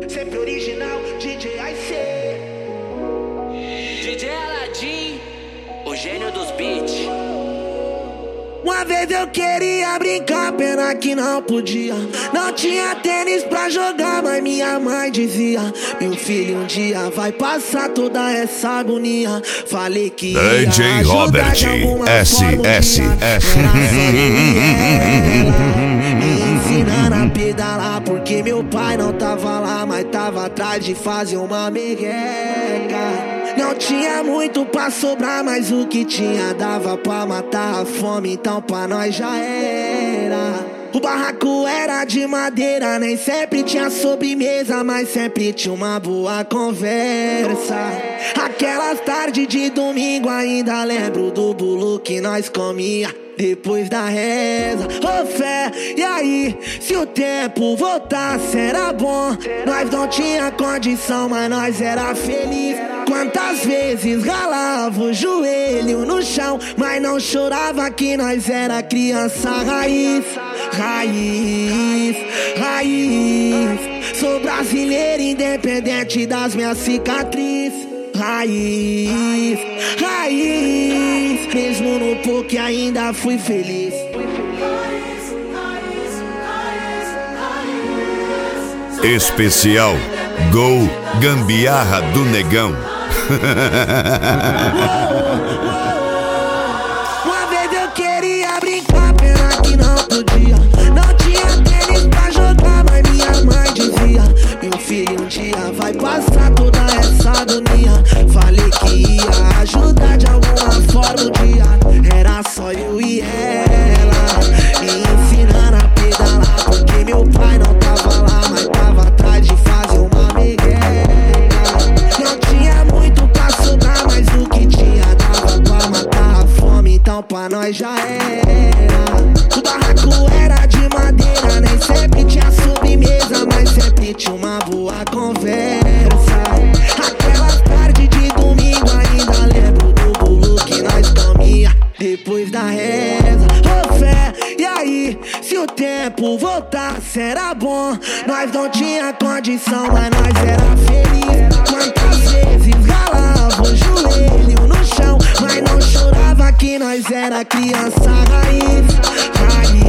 Sempre original, DJ IC. DJ Aladim, o gênio dos beats. Uma vez eu queria brincar, pena que não podia. Não tinha tênis pra jogar, mas minha mãe dizia: meu filho, um dia vai passar toda essa agonia. Falei que ia DJ ajudar Robert de alguma SSS. Me ensinando a pedalar, porque meu pai não tava lá, mas tava atrás de fazer uma merreca. Não tinha muito pra sobrar, mas o que tinha dava pra matar a fome, então pra nós já era. O barraco era de madeira, nem sempre tinha sobremesa, mas sempre tinha uma boa conversa. Aquelas tardes de domingo ainda lembro do bolo que nós comia depois da reza. Ô fé, e aí, se o tempo voltasse era bom. Nós não tinha condição, mas nós era feliz. Quantas vezes ralava o joelho no chão, mas não chorava que nós era criança raiz. Raiz, raiz. Sou brasileiro independente das minhas cicatrizes. Raiz, raiz. Mesmo no pouco ainda fui feliz. Especial Gol Gambiarra do Negão. Uma vez eu queria brincar, pena que não podia. Não tinha tênis pra jogar, mas minha mãe dizia: meu filho, um dia vai passar toda essa agonia. Falei que ia ajudar de alguma forma um dia. Era só eu e ela, me ensinando a pedalar, porque meu pai não tava lá, mas tava atrás de fazer uma merreca. Não tinha muito pra sobrar, mas o que tinha dava pra matar a fome, então pra nós já era. O barraco era de madeira, nem sempre tinha sobremesa, mas sempre tinha uma boa conversa. Aquelas tardes de domingo ainda lembro do bolo que nós comia depois da reza. Ô fé, e aí, se o tempo voltasse era bom. Nós não tinha condição, mas nós era feliz. Quantas vezes ralava o joelho no chão, mas não chorava que nós era criança raiz. Raiz,